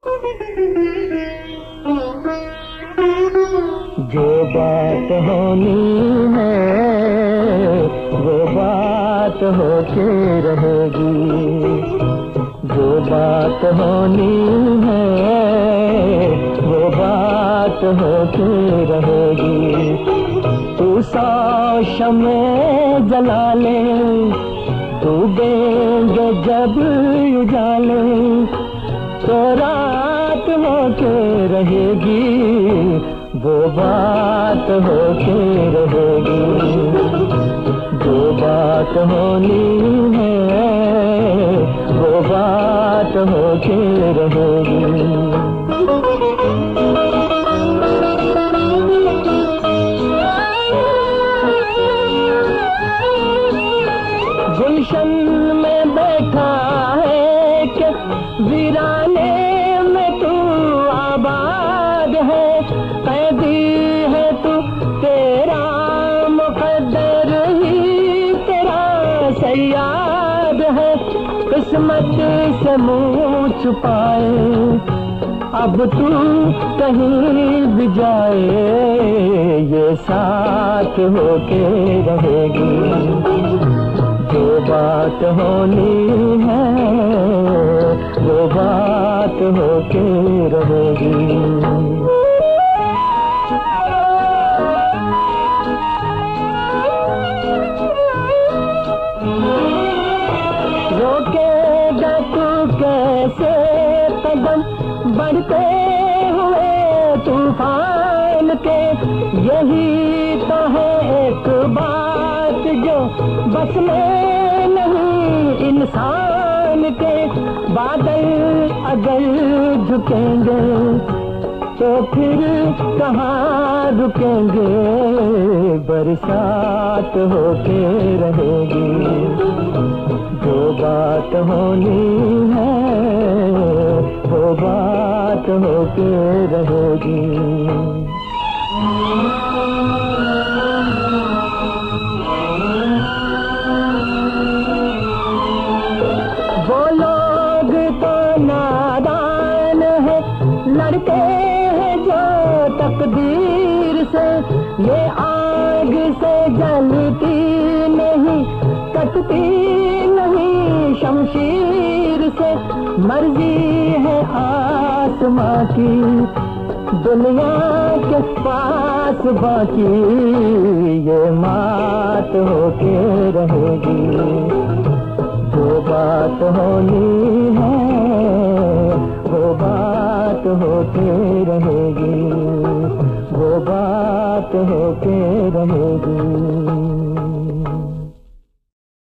जो बात होनी है वो बात होके रहेगी, जो बात होनी है वो बात होके रहेगी। तू 100 शमे जला ले, डूबेंगे जब उजाले, तो रात होके रहेगी, वो बात होके रहेगी। जो बात होनी है वो बात होके रहेगी। गुलशन में बैठा है कि वीराने में तू आबाद है, कैदी है तू, तेरा मुकद्दर ही तेरा सयाद है। किस्मत से मुँह छुपाए अब तू कहीं भी जाए, ये साथ होके रहेगी। जो बात होनी है वो बात होके रहेगी। रोकेगा तू कैसे कदम बढ़ते हुए तूफान के, यही तो है एक बात जो बस में नहीं इंसान के। बादल अगर झुकेंगे तो फिर कहाँ रुकेंगे, बरसात होके रहेगी। जो बात होनी है वो बात होके रहेगी। वो लोग तो नादान है, लड़ते हैं जो तकदीर से, ये आग से जलती नहीं, कटती नहीं शमशीर से। मर्जी है आसमां की, दुनिया के पास बाकी, ये मात होके रहेगी। जो बात होनी है वो बात होके रहेगी, वो बात होके रहेगी।